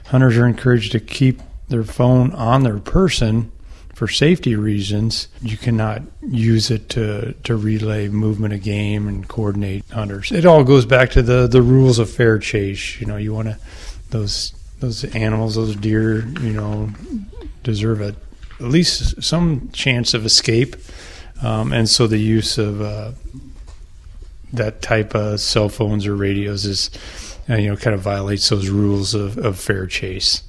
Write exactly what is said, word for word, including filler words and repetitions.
hunters are encouraged to keep their phone on their person for safety reasons. You cannot use it to, to relay movement of game and coordinate hunters. It all goes back to the, the rules of fair chase. You know, you want to, those those animals, those deer, you know, deserve a, at least some chance of escape. Um, and so the use of uh, that type of cell phones or radios is, uh, you know, kind of violates those rules of, of fair chase.